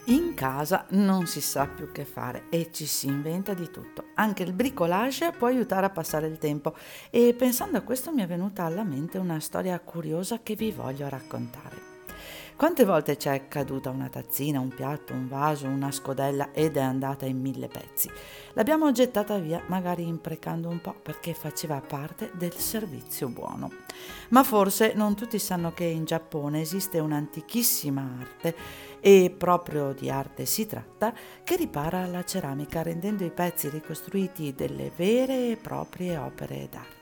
In casa non si sa più che fare e ci si inventa di tutto. Anche il bricolage può aiutare a passare il tempo e pensando a questo mi è venuta alla mente una storia curiosa che vi voglio raccontare. Quante volte c'è caduta una tazzina, un piatto, un vaso, una scodella ed è andata in 1000 pezzi? L'abbiamo gettata via, magari imprecando un po' perché faceva parte del servizio buono. Ma forse non tutti sanno che in Giappone esiste un'antichissima arte, e proprio di arte si tratta, che ripara la ceramica rendendo i pezzi ricostruiti delle vere e proprie opere d'arte.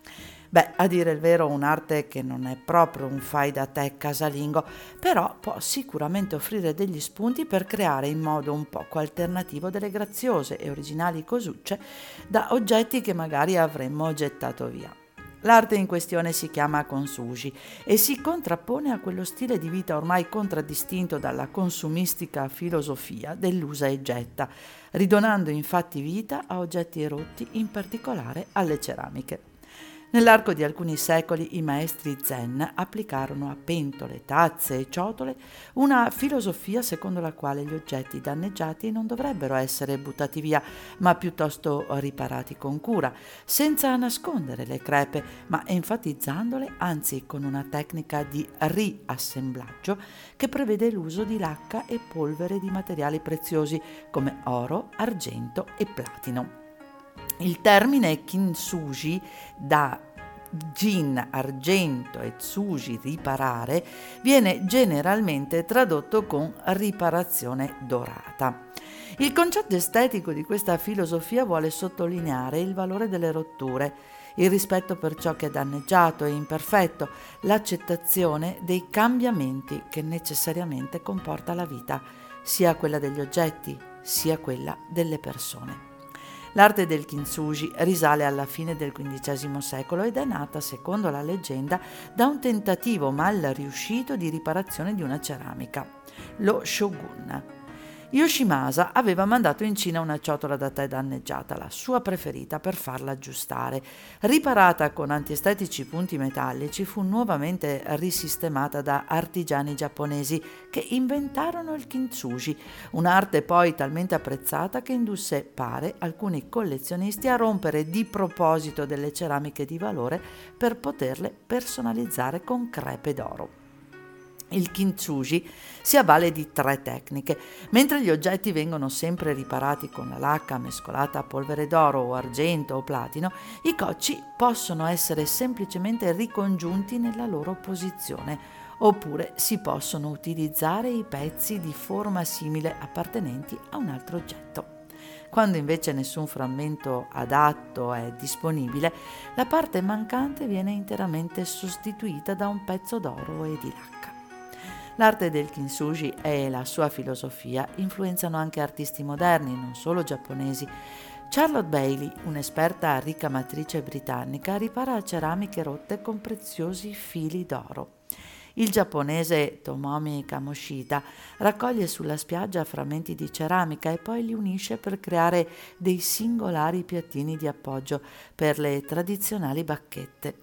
Beh, a dire il vero, un'arte che non è proprio un fai da te casalingo, però può sicuramente offrire degli spunti per creare in modo un poco alternativo delle graziose e originali cosucce da oggetti che magari avremmo gettato via. L'arte in questione si chiama Konsuji e si contrappone a quello stile di vita ormai contraddistinto dalla consumistica filosofia dell'usa e getta, ridonando infatti vita a oggetti erotti, in particolare alle ceramiche. Nell'arco di alcuni secoli i maestri zen applicarono a pentole, tazze e ciotole una filosofia secondo la quale gli oggetti danneggiati non dovrebbero essere buttati via, ma piuttosto riparati con cura, senza nascondere le crepe, ma enfatizzandole, anzi con una tecnica di riassemblaggio che prevede l'uso di lacca e polvere di materiali preziosi come oro, argento e platino. Il termine kintsugi, da Jin, argento e tsuji, riparare, viene generalmente tradotto con riparazione dorata. Il concetto estetico di questa filosofia vuole sottolineare il valore delle rotture, il rispetto per ciò che è danneggiato e imperfetto, l'accettazione dei cambiamenti che necessariamente comporta la vita, sia quella degli oggetti, sia quella delle persone. L'arte del kintsugi risale alla fine del XV secolo ed è nata, secondo la leggenda, da un tentativo mal riuscito di riparazione di una ceramica, lo shogun. Yoshimasa aveva mandato in Cina una ciotola da tè danneggiata, la sua preferita, per farla aggiustare. Riparata con antiestetici punti metallici, fu nuovamente risistemata da artigiani giapponesi che inventarono il kintsugi, un'arte poi talmente apprezzata che indusse, pare, alcuni collezionisti a rompere di proposito delle ceramiche di valore per poterle personalizzare con crepe d'oro. Il kintsugi si avvale di 3 tecniche. Mentre gli oggetti vengono sempre riparati con la lacca mescolata a polvere d'oro o argento o platino, i cocci possono essere semplicemente ricongiunti nella loro posizione, oppure si possono utilizzare i pezzi di forma simile appartenenti a un altro oggetto. Quando invece nessun frammento adatto è disponibile, la parte mancante viene interamente sostituita da un pezzo d'oro e di lacca. L'arte del kintsugi e la sua filosofia influenzano anche artisti moderni, non solo giapponesi. Charlotte Bailey, un'esperta ricamatrice britannica, ripara ceramiche rotte con preziosi fili d'oro. Il giapponese Tomomi Kamoshida raccoglie sulla spiaggia frammenti di ceramica e poi li unisce per creare dei singolari piattini di appoggio per le tradizionali bacchette.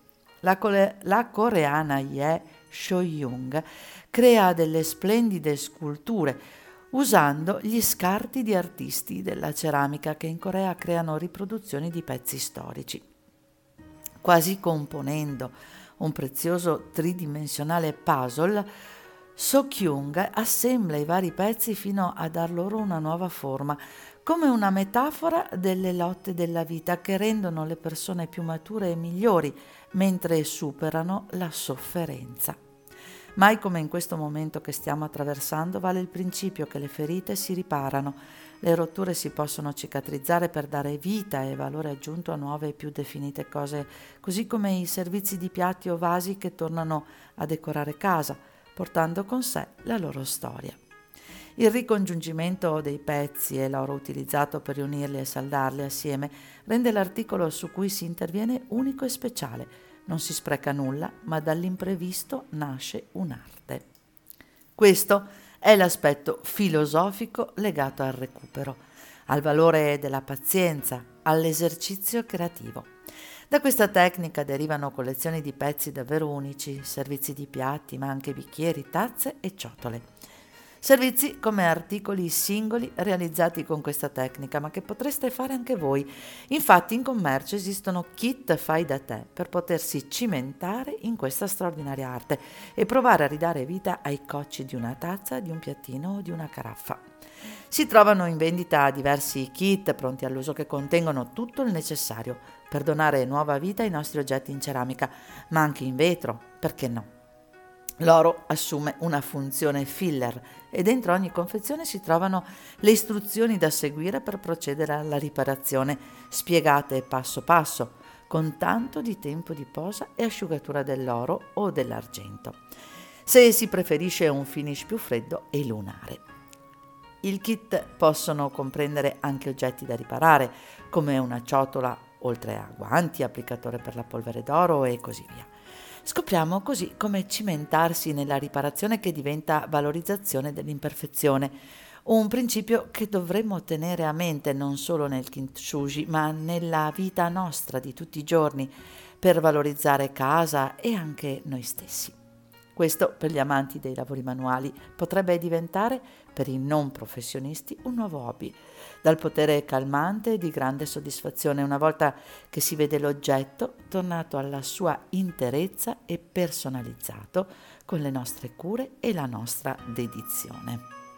La coreana Ye Shoyung crea delle splendide sculture usando gli scarti di artisti della ceramica che in Corea creano riproduzioni di pezzi storici. Quasi componendo un prezioso tridimensionale puzzle, So-kyung assembla i vari pezzi fino a dar loro una nuova forma, come una metafora delle lotte della vita che rendono le persone più mature e migliori, mentre superano la sofferenza. Mai come in questo momento che stiamo attraversando vale il principio che le ferite si riparano, le rotture si possono cicatrizzare per dare vita e valore aggiunto a nuove e più definite cose, così come i servizi di piatti o vasi che tornano a decorare casa, portando con sé la loro storia. Il ricongiungimento dei pezzi e l'oro utilizzato per riunirli e saldarli assieme rende l'articolo su cui si interviene unico e speciale. Non si spreca nulla, ma dall'imprevisto nasce un'arte. Questo è l'aspetto filosofico legato al recupero, al valore della pazienza, all'esercizio creativo. Da questa tecnica derivano collezioni di pezzi davvero unici, servizi di piatti, ma anche bicchieri, tazze e ciotole. Servizi come articoli singoli realizzati con questa tecnica, ma che potreste fare anche voi. Infatti in commercio esistono kit fai da te per potersi cimentare in questa straordinaria arte e provare a ridare vita ai cocci di una tazza, di un piattino o di una caraffa. Si trovano in vendita diversi kit pronti all'uso che contengono tutto il necessario per donare nuova vita ai nostri oggetti in ceramica, ma anche in vetro, perché no? L'oro assume una funzione filler e dentro ogni confezione si trovano le istruzioni da seguire per procedere alla riparazione, spiegate passo passo, con tanto di tempo di posa e asciugatura dell'oro o dell'argento. Se si preferisce un finish più freddo e lunare. Il kit possono comprendere anche oggetti da riparare, come una ciotola, oltre a guanti, applicatore per la polvere d'oro e così via. Scopriamo così come cimentarsi nella riparazione che diventa valorizzazione dell'imperfezione, un principio che dovremmo tenere a mente non solo nel kintsugi, ma nella vita nostra di tutti i giorni, per valorizzare casa e anche noi stessi. Questo per gli amanti dei lavori manuali potrebbe diventare per i non professionisti un nuovo hobby, dal potere calmante e di grande soddisfazione una volta che si vede l'oggetto tornato alla sua interezza e personalizzato con le nostre cure e la nostra dedizione.